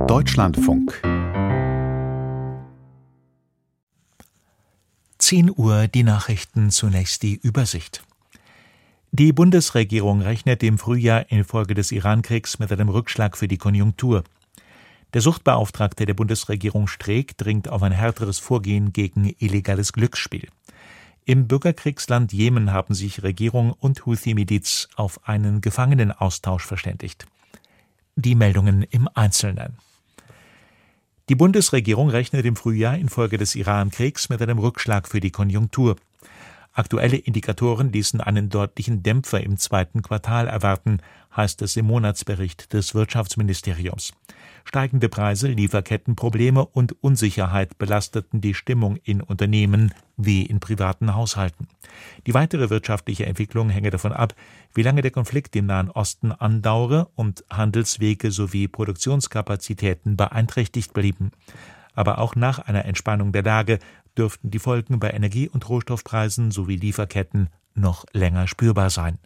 Deutschlandfunk 10 Uhr die Nachrichten, zunächst die Übersicht. Die Bundesregierung rechnet im Frühjahr infolge des Iran-Kriegs mit einem Rückschlag für die Konjunktur. Der Suchtbeauftragte der Bundesregierung Streeck dringt auf ein härteres Vorgehen gegen illegales Glücksspiel. Im Bürgerkriegsland Jemen haben sich Regierung und Houthi-Miliz auf einen Gefangenenaustausch verständigt. Die Meldungen im Einzelnen. Die Bundesregierung rechnet im Frühjahr infolge des Iran-Kriegs mit einem Rückschlag für die Konjunktur. Aktuelle Indikatoren ließen einen deutlichen Dämpfer im zweiten Quartal erwarten, heißt es im Monatsbericht des Wirtschaftsministeriums. Steigende Preise, Lieferkettenprobleme und Unsicherheit belasteten die Stimmung in Unternehmen wie in privaten Haushalten. Die weitere wirtschaftliche Entwicklung hänge davon ab, wie lange der Konflikt im Nahen Osten andauere und Handelswege sowie Produktionskapazitäten beeinträchtigt blieben. Aber auch nach einer Entspannung der Lage dürften die Folgen bei Energie- und Rohstoffpreisen sowie Lieferketten noch länger spürbar sein.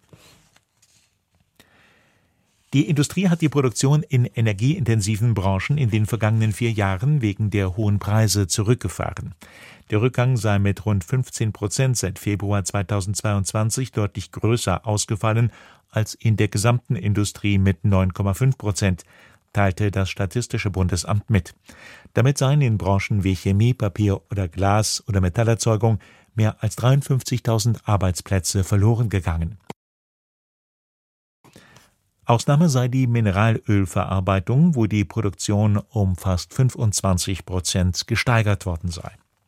Die Industrie hat die Produktion in energieintensiven Branchen in den vergangenen 4 Jahren wegen der hohen Preise zurückgefahren. Der Rückgang sei mit rund 15% seit Februar 2022 deutlich größer ausgefallen als in der gesamten Industrie mit 9,5%, teilte das Statistische Bundesamt mit. Damit seien in Branchen wie Chemie, Papier oder Glas- oder Metallerzeugung mehr als 53.000 Arbeitsplätze verloren gegangen. Ausnahme sei die Mineralölverarbeitung, wo die Produktion um fast 25% gesteigert worden sei.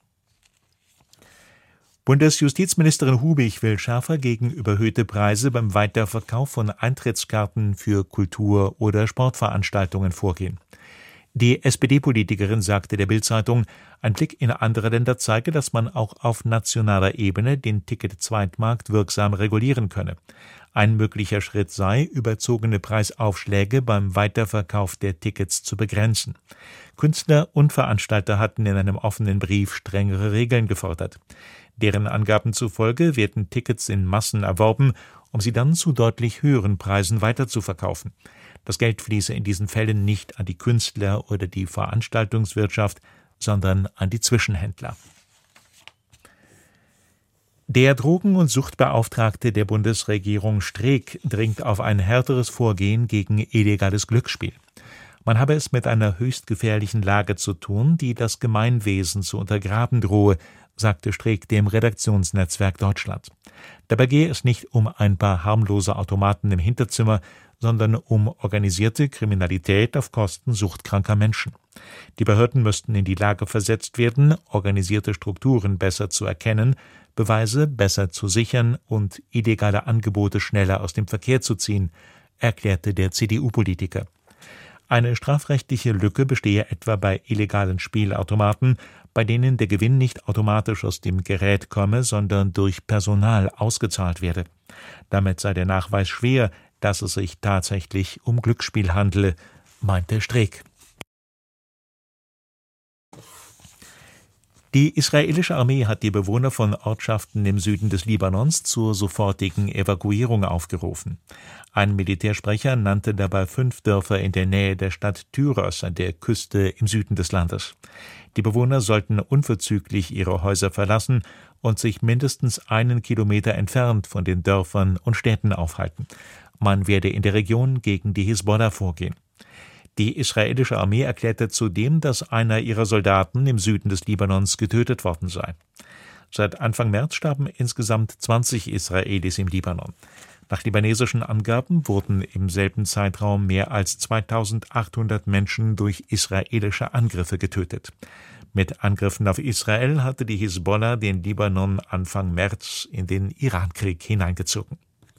Bundesjustizministerin Hubig will schärfer gegen überhöhte Preise beim Weiterverkauf von Eintrittskarten für Kultur- oder Sportveranstaltungen vorgehen. Die SPD-Politikerin sagte der Bild-Zeitung, ein Blick in andere Länder zeige, dass man auch auf nationaler Ebene den Ticket-Zweitmarkt wirksam regulieren könne. Ein möglicher Schritt sei, überzogene Preisaufschläge beim Weiterverkauf der Tickets zu begrenzen. Künstler und Veranstalter hatten in einem offenen Brief strengere Regeln gefordert. Deren Angaben zufolge werden Tickets in Massen erworben, um sie dann zu deutlich höheren Preisen weiterzuverkaufen. Das Geld fließe in diesen Fällen nicht an die Künstler oder die Veranstaltungswirtschaft, sondern an die Zwischenhändler. Der Drogen- und Suchtbeauftragte der Bundesregierung Streeck dringt auf ein härteres Vorgehen gegen illegales Glücksspiel. Man habe es mit einer höchst gefährlichen Lage zu tun, die das Gemeinwesen zu untergraben drohe, sagte Streeck dem Redaktionsnetzwerk Deutschland. Dabei gehe es nicht um ein paar harmlose Automaten im Hinterzimmer, sondern um organisierte Kriminalität auf Kosten suchtkranker Menschen. Die Behörden müssten in die Lage versetzt werden, organisierte Strukturen besser zu erkennen, Beweise besser zu sichern und illegale Angebote schneller aus dem Verkehr zu ziehen, erklärte der CDU-Politiker. Eine strafrechtliche Lücke bestehe etwa bei illegalen Spielautomaten, bei denen der Gewinn nicht automatisch aus dem Gerät komme, sondern durch Personal ausgezahlt werde. Damit sei der Nachweis schwer, dass es sich tatsächlich um Glücksspiel handele, meinte Streeck. Die israelische Armee hat die Bewohner von Ortschaften im Süden des Libanons zur sofortigen Evakuierung aufgerufen. Ein Militärsprecher nannte dabei 5 Dörfer in der Nähe der Stadt Tyros an der Küste im Süden des Landes. Die Bewohner sollten unverzüglich ihre Häuser verlassen und sich mindestens 1 Kilometer entfernt von den Dörfern und Städten aufhalten. Man werde in der Region gegen die Hisbollah vorgehen. Die israelische Armee erklärte zudem, dass einer ihrer Soldaten im Süden des Libanons getötet worden sei. Seit Anfang März starben insgesamt 20 Israelis im Libanon. Nach libanesischen Angaben wurden im selben Zeitraum mehr als 2.800 Menschen durch israelische Angriffe getötet. Mit Angriffen auf Israel hatte die Hisbollah den Libanon Anfang März in den Irankrieg hineingezogen.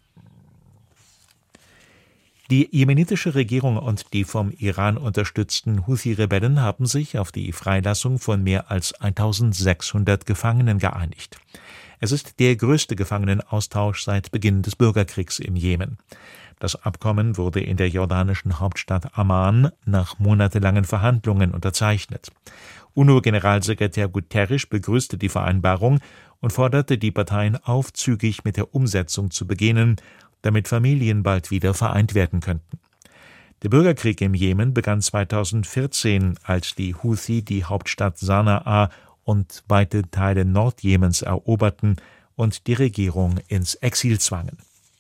Die jemenitische Regierung und die vom Iran unterstützten Houthi-Rebellen haben sich auf die Freilassung von mehr als 1.600 Gefangenen geeinigt. Es ist der größte Gefangenenaustausch seit Beginn des Bürgerkriegs im Jemen. Das Abkommen wurde in der jordanischen Hauptstadt Amman nach monatelangen Verhandlungen unterzeichnet. UNO-Generalsekretär Guterres begrüßte die Vereinbarung und forderte die Parteien auf, zügig mit der Umsetzung zu beginnen, damit Familien bald wieder vereint werden könnten. Der Bürgerkrieg im Jemen begann 2014, als die Houthi die Hauptstadt Sanaa und weite Teile Nordjemens eroberten und die Regierung ins Exil zwangen.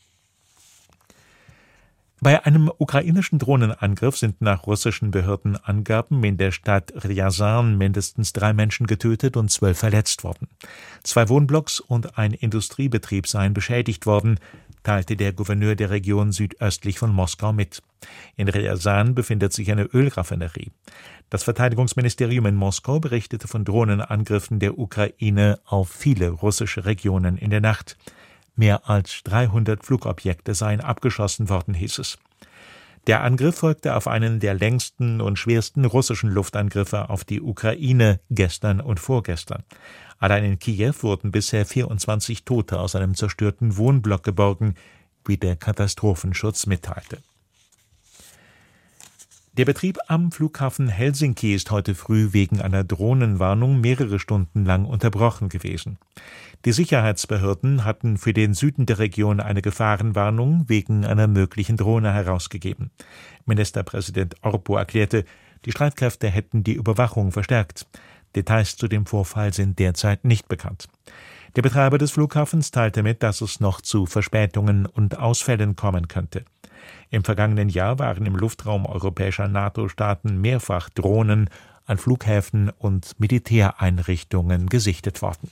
Bei einem ukrainischen Drohnenangriff sind nach russischen Behördenangaben in der Stadt Ryazan mindestens 3 Menschen getötet und 12 verletzt worden. 2 Wohnblocks und ein Industriebetrieb seien beschädigt worden, teilte der Gouverneur der Region südöstlich von Moskau mit. In Ryazan befindet sich eine Ölraffinerie. Das Verteidigungsministerium in Moskau berichtete von Drohnenangriffen der Ukraine auf viele russische Regionen in der Nacht. Mehr als 300 Flugobjekte seien abgeschossen worden, hieß es. Der Angriff folgte auf einen der längsten und schwersten russischen Luftangriffe auf die Ukraine gestern und vorgestern. Allein in Kiew wurden bisher 24 Tote aus einem zerstörten Wohnblock geborgen, wie der Katastrophenschutz mitteilte. Der Betrieb am Flughafen Helsinki ist heute früh wegen einer Drohnenwarnung mehrere Stunden lang unterbrochen gewesen. Die Sicherheitsbehörden hatten für den Süden der Region eine Gefahrenwarnung wegen einer möglichen Drohne herausgegeben. Ministerpräsident Orpo erklärte, die Streitkräfte hätten die Überwachung verstärkt. Details zu dem Vorfall sind derzeit nicht bekannt. Der Betreiber des Flughafens teilte mit, dass es noch zu Verspätungen und Ausfällen kommen könnte. Im vergangenen Jahr waren im Luftraum europäischer NATO-Staaten mehrfach Drohnen an Flughäfen und Militäreinrichtungen gesichtet worden.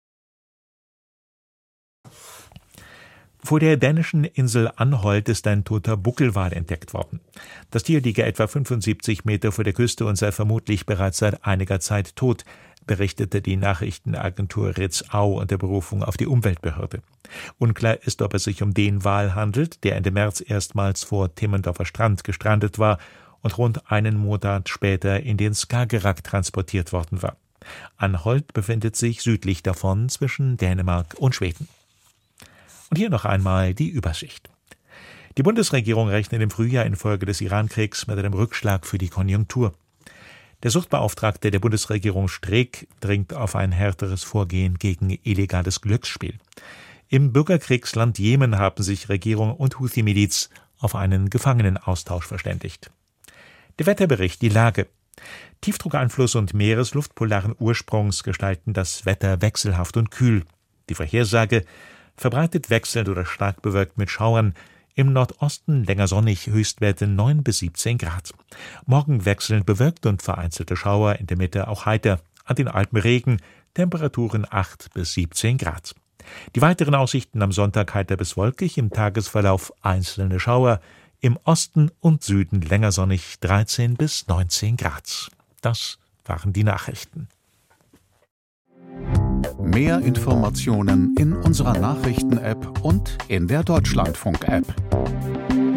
Vor der dänischen Insel Anholt ist ein toter Buckelwal entdeckt worden. Das Tier liege etwa 75 Meter vor der Küste und sei vermutlich bereits seit einiger Zeit tot, berichtete die Nachrichtenagentur Ritzau unter Berufung auf die Umweltbehörde. Unklar ist, ob es sich um den Wal handelt, der Ende März erstmals vor Timmendorfer Strand gestrandet war und rund einen Monat später in den Skagerrak transportiert worden war. Anholt befindet sich südlich davon zwischen Dänemark und Schweden. Und hier noch einmal die Übersicht. Die Bundesregierung rechnet im Frühjahr infolge des Irankriegs mit einem Rückschlag für die Konjunktur. Der Suchtbeauftragte der Bundesregierung Streeck dringt auf ein härteres Vorgehen gegen illegales Glücksspiel. Im Bürgerkriegsland Jemen haben sich Regierung und Houthi-Miliz auf einen Gefangenenaustausch verständigt. Der Wetterbericht, die Lage. Tiefdruckeinfluss und Meeresluft polaren Ursprungs gestalten das Wetter wechselhaft und kühl. Die Vorhersage: verbreitet wechselnd oder stark bewölkt mit Schauern, im Nordosten länger sonnig, Höchstwerte 9 bis 17 Grad. Morgen wechselnd bewölkt und vereinzelte Schauer, in der Mitte auch heiter, an den Alpen Regen, Temperaturen 8 bis 17 Grad. Die weiteren Aussichten am Sonntag heiter bis wolkig, im Tagesverlauf einzelne Schauer, im Osten und Süden länger sonnig 13 bis 19 Grad. Das waren die Nachrichten. Mehr Informationen in unserer Nachrichten-App und in der Deutschlandfunk-App.